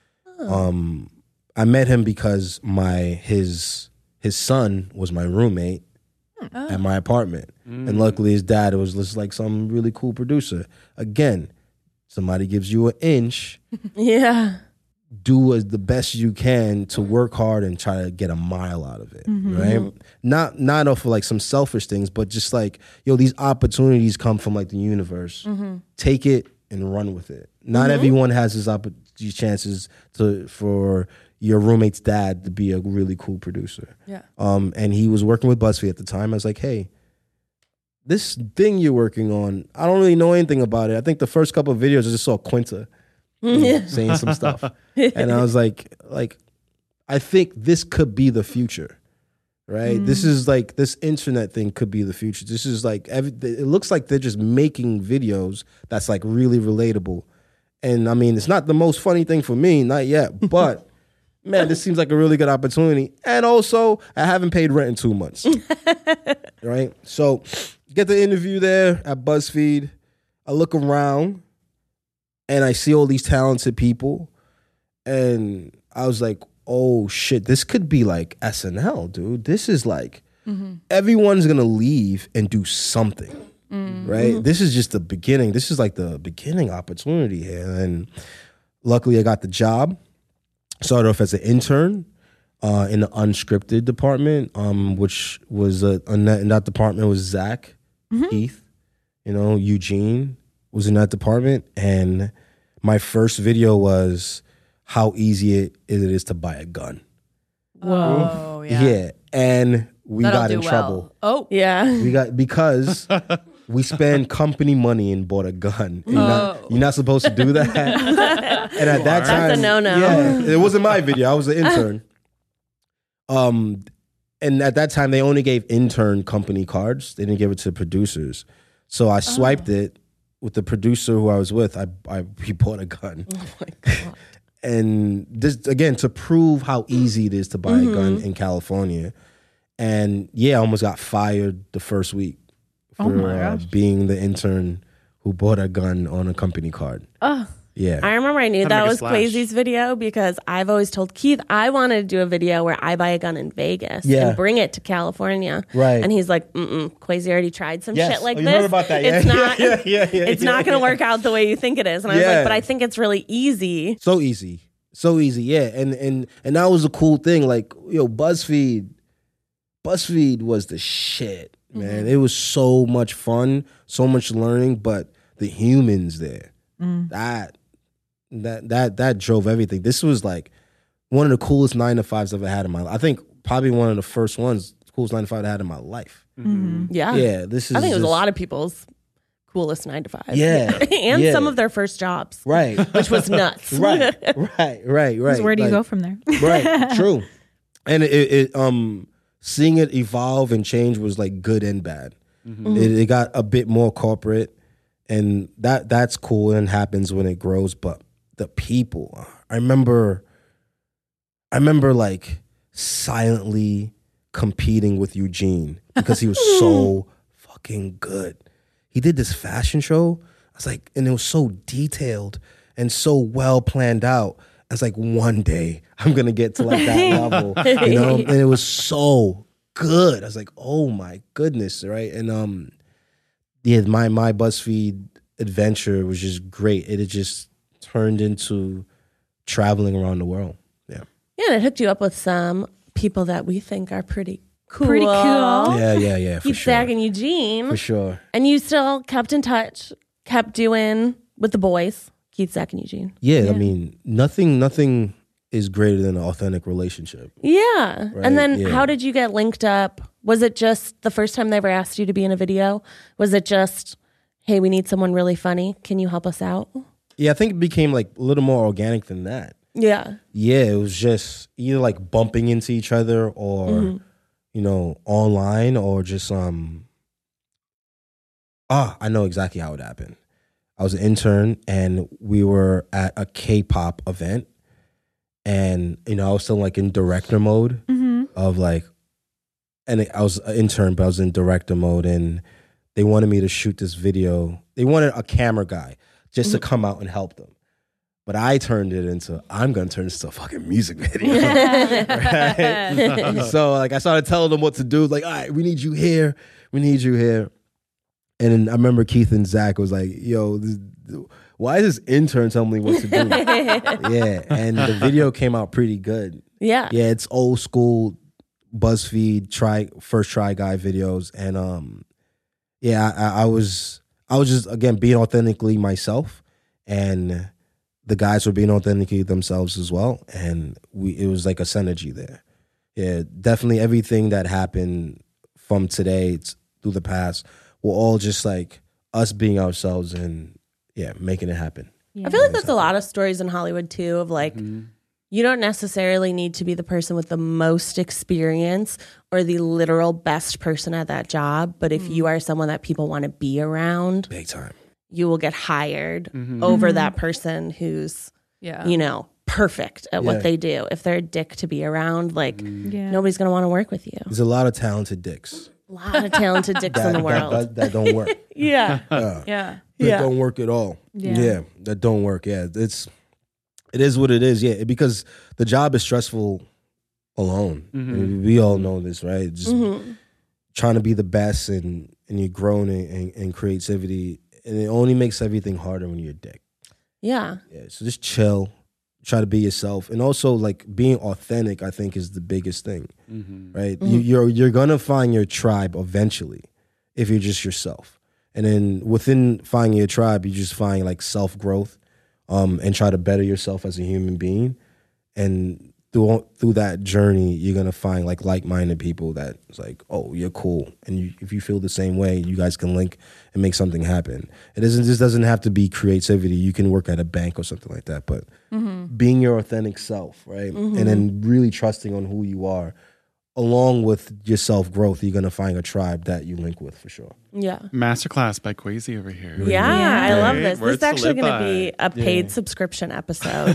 Um, I met him because my his his son was my roommate at my apartment, and luckily his dad was just like some really cool producer. Again, somebody gives you an inch, Yeah. do as the best you can to work hard and try to get a mile out of it, right? Not not off of like some selfish things, but just like, yo, these opportunities come from like the universe. Take it and run with it. Not everyone has this opp- these chances to for your roommate's dad to be a really cool producer. Yeah. Um, and he was working with BuzzFeed at the time. I was like, hey, this thing you're working on, I don't really know anything about it. I think the first couple of videos I just saw Quinta you know, saying some stuff. And I was like, like, I think this could be the future, right? This is like, this internet thing could be the future. This is like, every, it looks like they're just making videos that's like really relatable. And I mean, it's not the most funny thing for me, not yet, but man, this seems like a really good opportunity. And also, I haven't paid rent in two months, right? So get the interview there at BuzzFeed. I look around and I see all these talented people. And I was like, oh shit, this could be like S N L, dude. This is like, everyone's gonna leave and do something, right? This is just the beginning. This is like the beginning opportunity here. And luckily I got the job. Started off as an intern uh, in the unscripted department, um, which was, a, in, that, in that department was Zach, Keith, you know, Eugene was in that department. And my first video was how easy it, it is to buy a gun. Oh, Yeah. yeah. And we That'll got do in well. trouble. Oh, Yeah. We got, because we spent company money and bought a gun. You're, not, you're not supposed to do that. And at that That's time, a no-no. Yeah, it wasn't my video. I was an intern. Um, and at that time, they only gave intern company cards. They didn't give it to producers. So I swiped it with the producer who I was with. I, I he bought a gun. Oh my God. And this again to prove how easy it is to buy a gun in California. And yeah, I almost got fired the first week for Oh my uh, gosh. being the intern who bought a gun on a company card. Oh, Yeah. I remember I knew Had to that make a was splash. Quasi's video because I've always told Keith I wanted to do a video where I buy a gun in Vegas Yeah. and bring it to California. Right. And he's like, mm-mm, Quasi already tried some Yes. shit like Oh, you this. heard about that, yeah. It's not, Yeah, yeah, yeah, it's yeah, not going to yeah. work out the way you think it is. And I was Yeah. like, but I think it's really easy. So easy. So easy, yeah. And and and that was a cool thing. Like, yo, BuzzFeed, BuzzFeed was the shit, man. It was so much fun, so much learning, but the humans there, that that that that drove everything. This was like one of the coolest nine to fives I've ever had in my life. I think probably one of the first ones, coolest nine to five I had in my life. Yeah. Yeah, this is. I think it was just, a lot of people's coolest nine to five. Yeah, and yeah. some of their first jobs, right, which was nuts. right, right, right, right. So where do you Like, go from there? Right, true. And it, it um seeing it evolve and change was like good and bad. It, it got a bit more corporate, and that that's cool and happens when it grows. But the people, I remember, I remember like silently competing with Eugene because he was so fucking good. He did this fashion show. I was like, and it was so detailed and so well planned out. I was like, one day I'm gonna get to like that level, you know. And it was so good. I was like, oh my goodness, right? And um, yeah, my my BuzzFeed adventure was just great. It had just turned into traveling around the world. Yeah, Yeah, and it hooked you up with some people that we think are pretty cool. Pretty cool. yeah, yeah, yeah, for Keith, sure, Zach, and Eugene. for sure. And you still kept in touch, kept doing with the boys, Keith, Zach, and Eugene. Yeah, I mean, nothing, nothing is greater than an authentic relationship. Yeah. Right, And then yeah. how did you get linked up? Was it just the first time they ever asked you to be in a video? Was it just, hey, we need someone really funny. Can you help us out? Yeah, I think it became like a little more organic than that. Yeah. Yeah, it was just either like bumping into each other or, Mm-hmm. you know, online or just, um, ah, I know exactly how it happened. I was an intern and we were at a K-pop event and, you know, I was still like in director mode of like, and I was an intern, but I was in director mode and they wanted me to shoot this video. They wanted a camera guy just to come out and help them. But I turned it into, I'm going to turn this into a fucking music video. Right? So like I started telling them what to do. Like, all right, we need you here. We need you here. And then I remember Keith and Zach was like, yo, this, why is this intern telling me what to do? Yeah. And the video came out pretty good. Yeah. Yeah, it's old school BuzzFeed try first try guy videos. And um yeah, I, I was I was just again being authentically myself, and the guys were being authentically themselves as well. And we it was like a synergy there. Yeah, definitely everything that happened from today t- through the past were all just like us being ourselves and yeah, making it happen. I feel like that's a lot of stories in Hollywood too of like, you don't necessarily need to be the person with the most experience or the literal best person at that job. But if you are someone that people want to be around, Big time. you will get hired over that person who's, Yeah. you know, perfect at Yeah. what they do. If they're a dick to be around, like Yeah. nobody's going to want to work with you. There's a lot of talented dicks A lot of talented dicks in the that, world. that, that don't work. yeah. Uh, Yeah. that Yeah. don't work at all. Yeah. Yeah, that don't work. Yeah, it's it is what it is. Yeah, because the job is stressful alone. I mean, we all know this, right? Just trying to be the best and and you're growing in, in, in creativity, and it only makes everything harder when you're a dick. Yeah. Yeah, so just chill, try to be yourself, and also like being authentic. I think is the biggest thing, right? You, you're you're gonna find your tribe eventually if you're just yourself, and then within finding your tribe, you just find like self growth, um, and try to better yourself as a human being, and through through that journey, you're gonna find like like minded people that it's like, oh, you're cool, and you, if you feel the same way, you guys can link and make something happen. It doesn't just doesn't have to be creativity. You can work at a bank or something like that, but being your authentic self, right, and then really trusting on who you are, along with your self growth, you're gonna find a tribe that you link with for sure. Yeah. Masterclass by Quasi over here. Yeah, I love Right? this. Words This is to actually live going to by. be a paid subscription episode.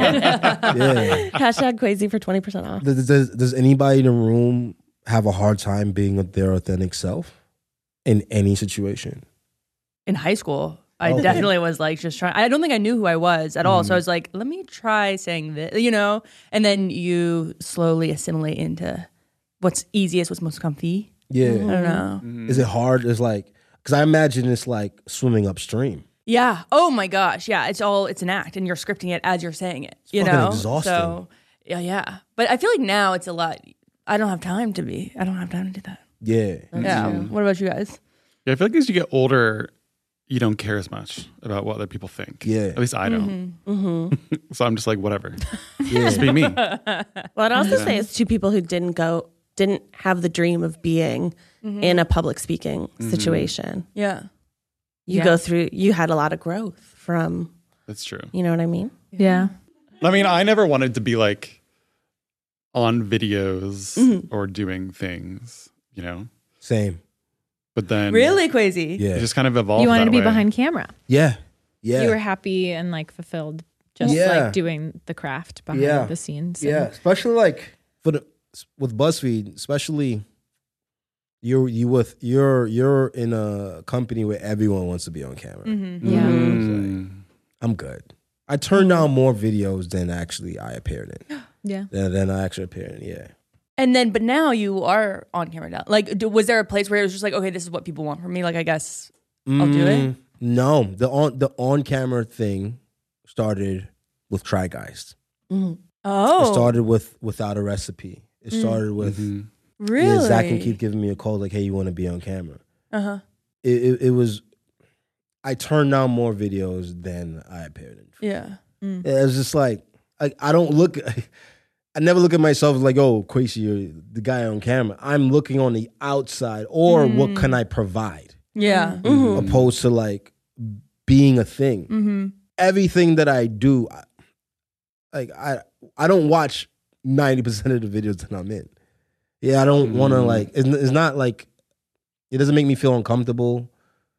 Yeah. Hashtag Quasi for twenty percent off. Does, does, does anybody in the room have a hard time being their authentic self in any situation? In high school, I Okay. definitely was like just trying. I don't think I knew who I was at all. So I was like, let me try saying this, you know? And then you slowly assimilate into what's easiest, what's most comfy. Yeah. I don't know. Is it hard? It's like, because I imagine it's like swimming upstream. Yeah. Oh my gosh. Yeah. It's all, it's an act and you're scripting it as you're saying it, you fucking know? exhausting. So, yeah, yeah. But I feel like now it's a lot, I don't have time to be. I don't have time to do that. Yeah. Yeah. What about you guys? Yeah, I feel like as you get older, you don't care as much about what other people think. Yeah. At least I don't. Mm-hmm. So I'm just like, whatever. Yeah. Just be me. Well, I'd also Yeah. say it's two people who didn't go, didn't have the dream of being in a public speaking situation. Yeah. You Yeah. go through, you had a lot of growth from, That's true. you know what I mean? Yeah. I mean, I never wanted to be like on videos Mhm. or doing things, you know? Same. But then Really crazy. it Yeah. just kind of evolved. You wanted that to be way. behind camera. Yeah. Yeah. You were happy and like fulfilled, just Yeah. like doing the craft behind Yeah. the scenes. Yeah, and- especially like for the with BuzzFeed, especially you're you with you're you're in a company where everyone wants to be on camera. Mm-hmm. Yeah. Mm. I'm good. I turned down more videos than actually I appeared in. Yeah. Than, than I actually appeared in. Yeah. And then, but now you are on camera now. Like, do, was there a place where it was just like, okay, this is what people want from me? Like, I guess I'll do it. Mm, No, the on the on camera thing started with Try Guys. Mm-hmm. Oh, It started with Without a Recipe. It started with Mhm. really? yeah, Zach can keep giving me a call like, "Hey, you want to be on camera?" Uh huh. It, it it was. I turned down more videos than I appeared in. Yeah. It was just like I, I don't look. I never look at myself as like, oh, Quasi, you're the guy on camera. I'm looking on the outside, or what can I provide, Yeah. Mm-hmm. opposed to like being a thing. Mm-hmm. Everything that I do, I, like I, I don't watch ninety percent of the videos that I'm in. Yeah, I don't want to Mm. like. It's, it's not like it doesn't make me feel uncomfortable.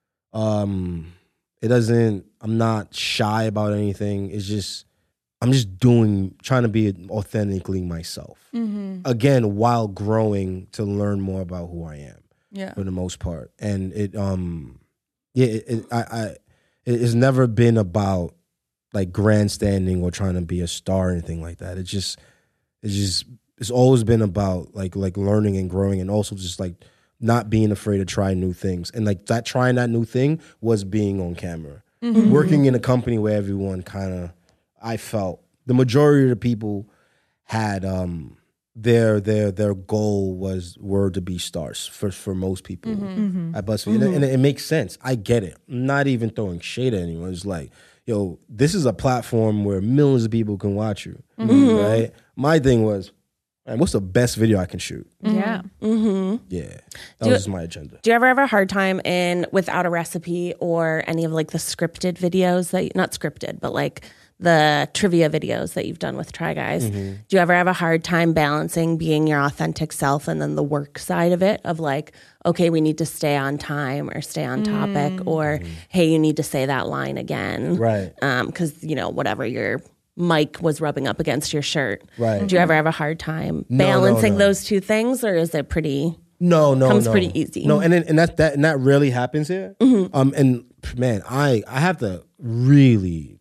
Um, it doesn't. I'm not shy about anything. It's just I'm just doing, trying to be authentically myself. Mm-hmm. Again, while growing to learn more about who I am Yeah. for the most part. And it, um, yeah, it, it, I, I, it, it's never been about like grandstanding or trying to be a star or anything like that. It's just, it's just, it's always been about like, like learning and growing, and also just like not being afraid to try new things. And like that, trying that new thing was being on camera, Mm-hmm. working in a company where everyone kind of, I felt the majority of the people had, um, their their their goal was were to be stars for for most people Mm-hmm. at BuzzFeed, and, it- and it makes sense. I get it. I'm not even throwing shade at anyone. It's like, yo, this is a platform where millions of people can watch you, right? My thing was, man, what's the best video I can shoot? Yeah. Mm-hmm. Yeah, that Do- was my agenda. Do you ever have a hard time in Without a Recipe or any of like the scripted videos that, not scripted, but like the trivia videos that you've done with Try Guys? Do you ever have a hard time balancing being your authentic self and then the work side of it, of like, okay, we need to stay on time or stay on topic, or hey, you need to say that line again, Right. Um, because you know whatever your mic was rubbing up against your shirt. Right. Do you ever have a hard time No, no, balancing no. those two things, or is it pretty? No, no, Comes no. pretty easy. No, and then, and that that and that rarely happens here. Um, and man, I I have to really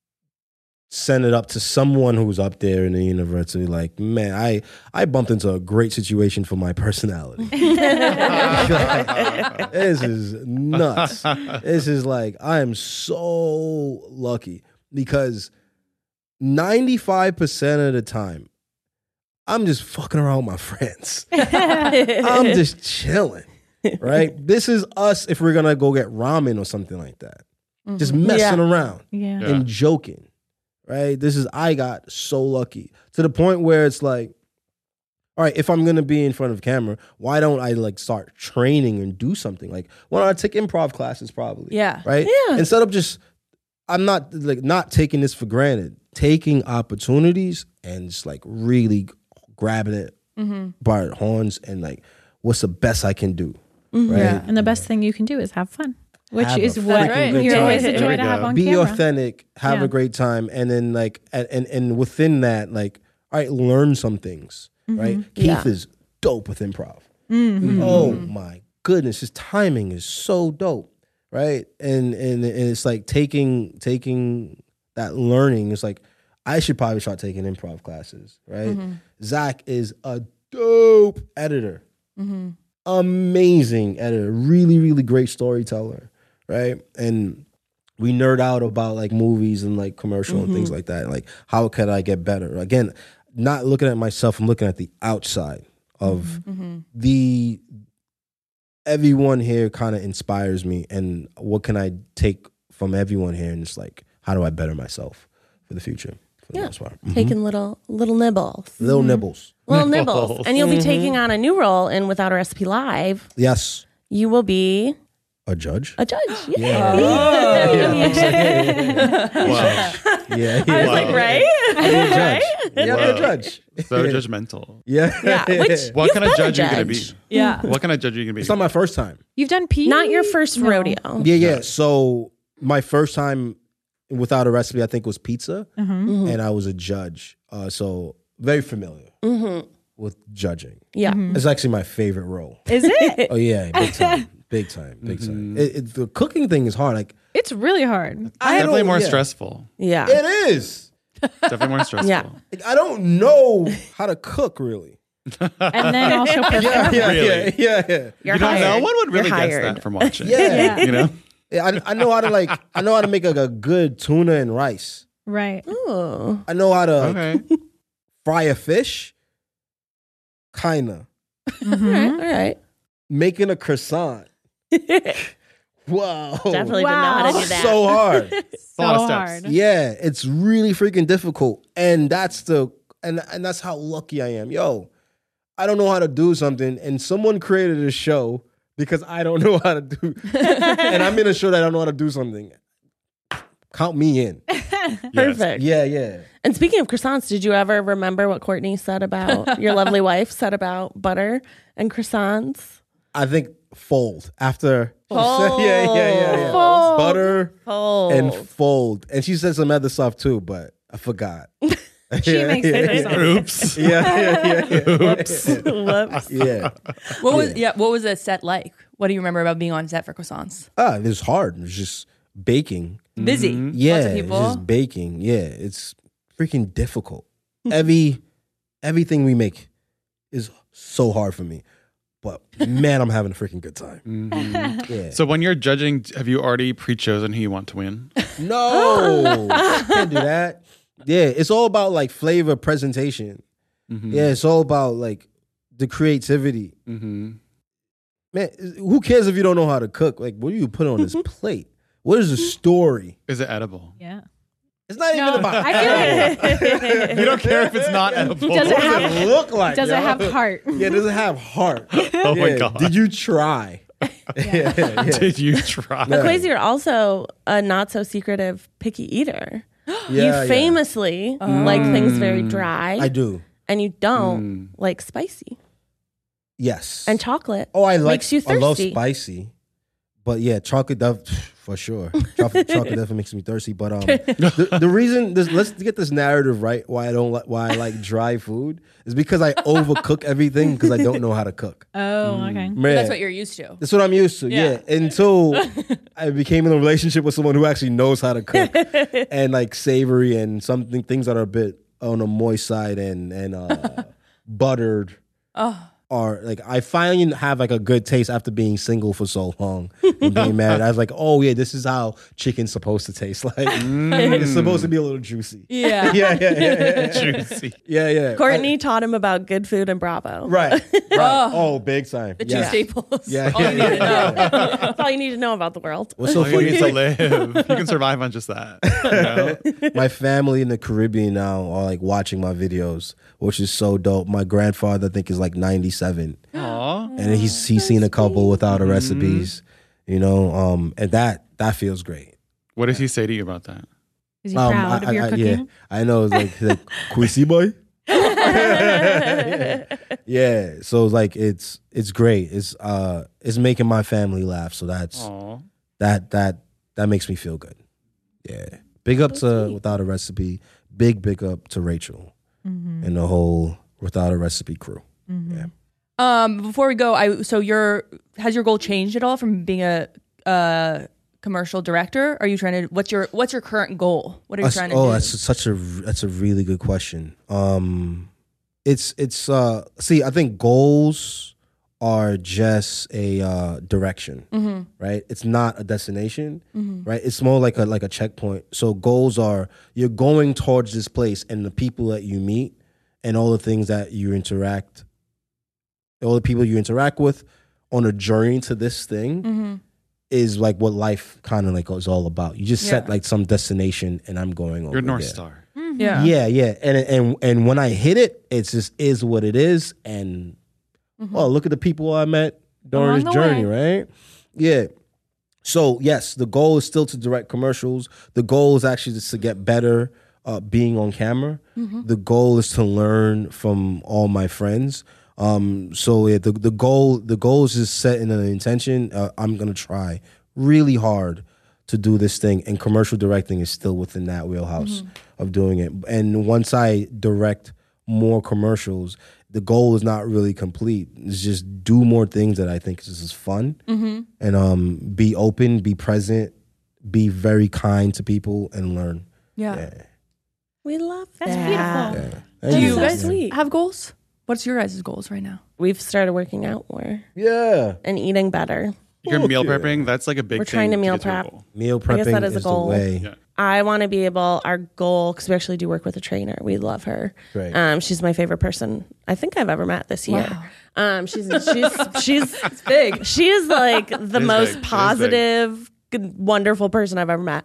send it up to someone who's up there in the university. Like, man, I I bumped into a great situation for my personality. This is nuts. This is like, I am so lucky because ninety-five percent of the time, I'm just fucking around with my friends. I'm just chilling, right? This is us if we're gonna go get ramen or something like that. Just messing around Yeah. Yeah. and joking, right? This is, I got so lucky to the point where it's like, all right, if I'm gonna be in front of camera, why don't I like start training and do something? Like, why don't I take improv classes probably? Yeah. Right? Yeah. Instead of just, I'm not like not taking this for granted, taking opportunities and just like really grabbing it by the horns and like, what's the best I can do? Right? Yeah. And the best thing you can do is have fun, which Have is a what freaking good you time. always There enjoy we to have go. on Be camera. authentic, have Yeah. a great time, and then like and, and and within that, like, all right, learn some things. Right? Keith Yeah. is dope with improv. Oh my goodness, his timing is so dope. Right? And and and it's like taking taking that learning. It's like I should probably start taking improv classes. Right? Zach is a dope editor. Amazing editor, really, really great storyteller, right? And we nerd out about like movies and like commercial and things like that. Like, how could I get better? Again, not looking at myself, I'm looking at the outside of Mm-hmm. the everyone here kind of inspires me, and what can I take from everyone here, and it's like, how do I better myself for the future? For the Yeah. most part. Mhm. Taking little little nibbles. Little nibbles. Little nibbles. Nibbles. And you'll be taking on a new role in Without a Recipe Live. Yes. You will be A judge? a judge. Yeah. Yeah. Wow. Yeah. I was like, Wow. right? I'll be a judge. Yeah, I'll be a Wow. judge. So judgmental. Yeah. Yeah. Which What you've kind of been a judge are you going to be? judge. Yeah. What kind of judge are you going to be? It's not my first time. You've done P? Not your first No. rodeo. Yeah, yeah. So my first time Without a Recipe, I think, was pizza, Mm-hmm. and I was a judge. Uh, so very familiar Mm-hmm. with judging. Yeah. It's actually my favorite role. Is it? Oh yeah, big time, big time, big time. It, it, the cooking thing is hard. Like It's really hard. I Definitely don't- more yeah. stressful. Yeah. It is. Definitely more stressful. Yeah. Like, I don't know how to cook really. And then also perform. Yeah, yeah, Really? yeah, yeah, yeah. You're You don't hired. know? One would really You're guess hired. that from watching. Yeah. You know? Yeah, I, I know how to like. I know how to make like a good tuna and rice. Right. Oh. I know how to like, Okay. fry a fish. Kinda All right. All right. making a croissant. Wow, Definitely Wow. didn't know how to do that. so hard. It's a lot of So steps. hard. Yeah, it's really freaking difficult, and that's the and and that's how lucky I am. Yo, I don't know how to do something, and someone created a show because I don't know how to do, and I'm in a show that I don't know how to do something. Count me in. Yes. Perfect. Yeah, yeah. And speaking of croissants, did you ever remember what Courtney said about your lovely wife said about butter and croissants? I think fold after. Fold. Yeah, yeah, yeah, yeah. Fold. Butter Fold. and fold, and she said some other stuff too, but I forgot. She makes it yeah, sound- Oops. yeah, yeah, yeah, yeah. Whoops. yeah. What was yeah? What was the set like? What do you remember about being on set for croissants? Ah, it was hard. It was just baking. Busy. Yeah, Lots of it's people. just baking. Yeah, it's freaking difficult. Every everything we make is so hard for me, but man, I'm having a freaking good time. Mhm. Yeah. So when you're judging, have you already pre-chosen who you want to win? No, can't do that. Yeah, it's all about like flavor presentation. Mhm. Yeah, it's all about like the creativity. Mm-hmm. Man, who cares if you don't know how to cook? Like, what do you put on this plate? What is the story? Is it edible? Yeah. It's not No, even about. I feel like You don't care if it's not edible. Does it What have- does it look like? does it yo? have heart? Yeah, does it have heart? Oh my Yeah. God. Did you try? yeah, yeah. Did you try? No. Quasi, you're also a not so secretive picky eater. Yeah, you yeah. famously like things very dry, I do. and you don't Mm. like spicy Yes. and chocolate. oh, I like. makes you I love thirsty. spicy, but yeah, chocolate def- for sure. Chocolate, chocolate definitely makes me thirsty. But um, the, the reason this, let's get this narrative right. Why I don't like why I like dry food is because I overcook everything because I don't know how to cook. Oh, okay. Man, That's what you're used to. That's what I'm used to. Yeah. Yeah. Until I became in a relationship with someone who actually knows how to cook and like savory and something things that are a bit on the moist side and and uh, buttered Oh, are like I finally have like a good taste after being single for so long and being married. I was like, oh yeah, this is how chicken's supposed to taste like. It's supposed to be a little juicy. yeah. Yeah, yeah, yeah, yeah, yeah. Juicy. yeah, yeah. Courtney taught him about good food in Bravo. I- right, right. Oh. Oh, big time. The two yeah. staples. Yeah, All yeah, you need to yeah, know. yeah. That's all you need to know about the world. What's so All you funny? need It's to like, live. You can survive on just that. You know? my family in the Caribbean now are like watching my videos, which is so dope. My grandfather, I think, is like ninety-seven, Aw. and he's he's seen a couple without a recipes, you know, um, and that that feels great. What does he say to you about that? Is he Um, proud I- of your I- cooking? Yeah, I know. It's like, he's like Quissy boy. Yeah, so like it's it's great. It's uh it's making my family laugh. So that's Aw. that that that makes me feel good. Yeah, big up to Without a Recipe. Big big up to Rachel and the whole Without a Recipe crew. Yeah. Um, before we go, I so your has your goal changed at all from being a uh commercial director? Are you trying to what's your what's your current goal? What are you That's- trying to oh, do? that's such a that's a really good question. Um, it's it's uh see, I think goals are just a uh, direction, Mm-hmm. right? It's not a destination, right? It's more like a like a checkpoint. So goals are you're going towards this place, and the people that you meet, and all the things that you interact all the people you interact with on a journey to this thing Mm-hmm. is like what life kind of like is all about. You just set Yeah. like some destination, and I'm going over Your North there. Star. Yeah. Yeah, yeah, and and and when I hit it, it's just is what it is. And oh, look at the people I met during Along this the journey, right? Yeah. So yes, the goal is still to direct commercials. The goal is actually just to get better uh, being on camera. The goal is to learn from all my friends. Um, so yeah, the the goal the goal is just setting an intention. Uh, I'm gonna try really hard to do this thing, and commercial directing is still within that wheelhouse of doing it. And once I direct more commercials, the goal is not really complete. It's just do more things that I think is just fun, and um, be open, be present, be very kind to people, and learn. Yeah. Yeah. We love That's that. beautiful. Yeah. Do And you so guys sweet. have goals? What's your guys' goals right now? We've started working out more Yeah. and eating better. You're meal Okay. prepping. That's like a big We're thing. trying to meal get your prep. goal. Meal I guess prepping that is is, a goal. the way. Yeah. I want to be able, our goal, because we actually do work with a trainer. We love her. Right. Um, she's my favorite person I think I've ever met this year. Wow. Um, she's she's she's It's big. she is like the is big. It most is big. positive, good, wonderful person I've ever met.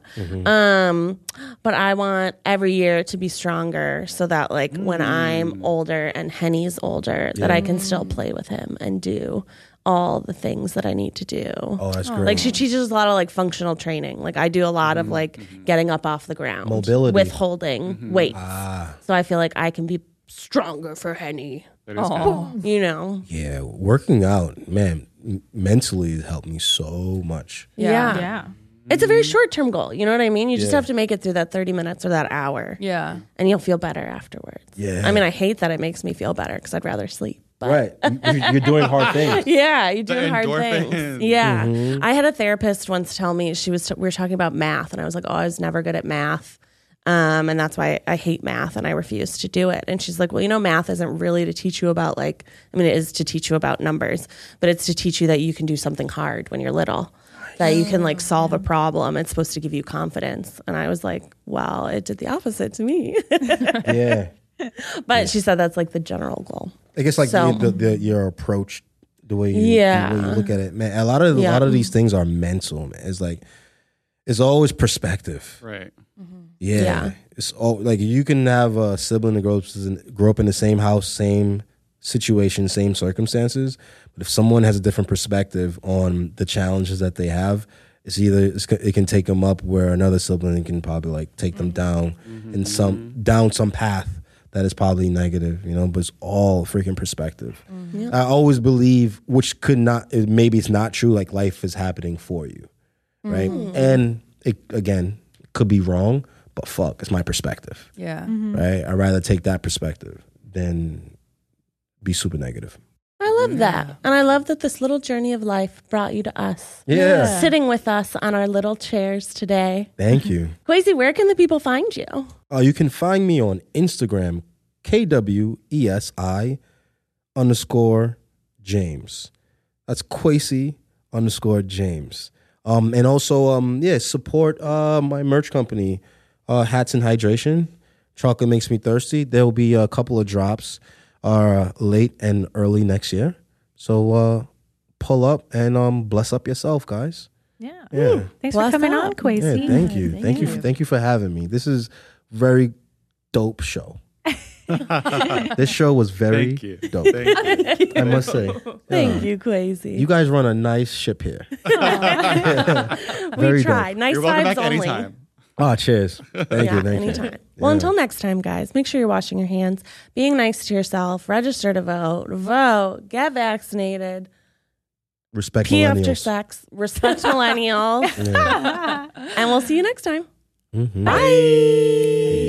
Um, but I want every year to be stronger so that like when I'm older and Henny's older, that I can still play with him and do all the things that I need to do. Oh, that's great. Like she teaches a lot of like functional training. Like I do a lot of like getting up off the ground, Mobility. with holding weights. Ah. So I feel like I can be stronger for Henny. That is good. Oh. You know? Yeah, working out, man, m- mentally has helped me so much. Yeah. Yeah. It's a very short term goal. You know what I mean? You just Yeah. have to make it through that thirty minutes or that hour, Yeah. and you'll feel better afterwards. Yeah. I mean, I hate that it makes me feel better because I'd rather sleep. But Right, You- you're doing hard things. yeah, you're The doing hard endorphins. things. Yeah. Mm-hmm. I had a therapist once tell me, she was, t- we were talking about math, and I was like, oh, I was never good at math. Um, and that's why I hate math and I refuse to do it. And she's like, well, you know, math isn't really to teach you about like, I mean, it is to teach you about numbers, but it's to teach you that you can do something hard when you're little, that you can like solve a problem. It's supposed to give you confidence. And I was like, well, it did the opposite to me. Yeah, But she said that's like the general goal. I guess like So- the, the, the, your approach, the way you, Yeah. the way you look at it, man. A lot of a Yeah. lot of these things are mental, man. It's like it's always perspective. Right. Yeah. Yeah. It's all like you can have a sibling that grows grow up in the same house, same situation, same circumstances. But if someone has a different perspective on the challenges that they have, it's either it's, it can take them up where another sibling can probably like take them down in some down some path that is probably negative, you know. But it's all freaking perspective. I always believe, which could not, maybe it's not true. Like life is happening for you, right? And it again could be wrong. But fuck, it's my perspective, Yeah. right? I'd rather take that perspective than be super negative. I love that. And I love that this little journey of life brought you to us. Yeah. Sitting with us on our little chairs today. Thank you. Kwesi, where can the people find you? Uh, you can find me on Instagram, K W E S I underscore James. That's Kwesi underscore James. Um, and also, um, yeah, support uh, my merch company, uh, Hats and Hydration. Chocolate Makes Me Thirsty. There will be a couple of drops uh, late and early next year. So uh, pull up and um, bless up yourself, guys. Yeah. Yeah. Thanks Bless for coming up. on, Kwesi. Yeah, thank you. Thank, you. For, thank you for having me. This is very dope show. This show was very Thank you. dope. Thank you. I must say. Thank Yeah. you, Kwesi. You guys run a nice ship here. Very we try. dope. Nice You're welcome vibes back only. anytime. Oh, cheers. Thank Yeah, you. Thank anytime. you. Well, Yeah. until next time, guys, make sure you're washing your hands, being nice to yourself, register to vote, vote, get vaccinated, Respect pee millennials. after sex, respect millennials, Yeah. and we'll see you next time. Mhm. Bye.